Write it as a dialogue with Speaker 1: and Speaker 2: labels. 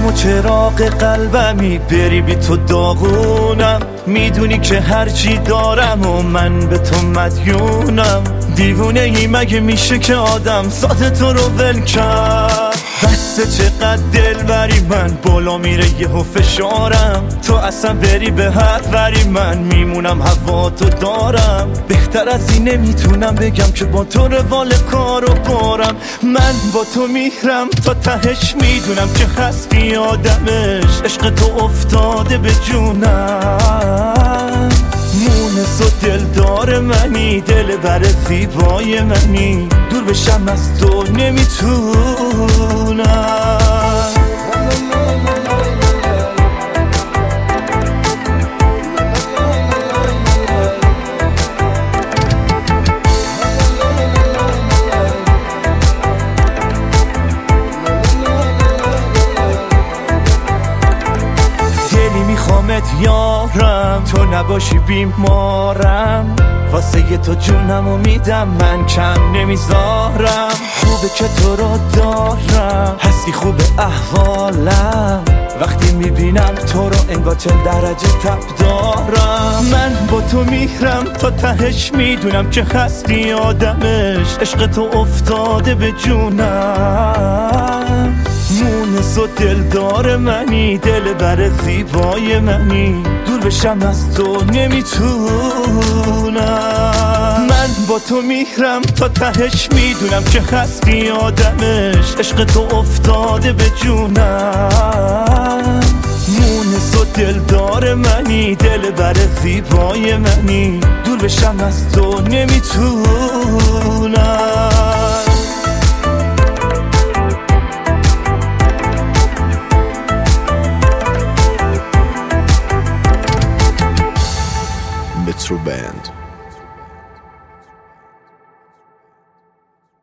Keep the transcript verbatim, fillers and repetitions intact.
Speaker 1: شم و چراغ قلبمی، بری بی تو داغونم. میدونی که هرچی دارم و من به تو مدیونم. دیوونه ای مگه میشه که آدم ذات تو رو ول کرد؟ بسه چقدر دل بری، من بالا میره یهو فشارم. تو اصلا بری به هر وری، من میمونم هوا تو دارم. بهتر از این نمیتونم بگم که با تو روال کارو بارم. من با تو میرم تا تهش، میدونم که هستی آدمش. عشق تو افتاده به جونم. مونس و دلدار منی، دل بر زیبای منی. دور بشم از تو نمیتونم. میخوامت یارم، تو نباشی بیمارم. واسه تو جونمو میدم، من کم نمیذارم. خوبه که تو رو دارم، هستی خوب احوالم. وقتی میبینم تو رو انگار چل درجه تب دارم. من با تو میرم تا تهش، میدونم که هستی آدمش. عشق تو افتاده به جونم. مونس و دلدار منی، دل بر زیبای منی. دور بشم از تو نمیتونم. من با تو میرم تا تهش، میدونم که هستی آدمش. عشق تو افتاده به جونم. مونس و دلدار منی، دل بر زیبای منی. دور بشم از تو نمیتونم.
Speaker 2: Metro Band.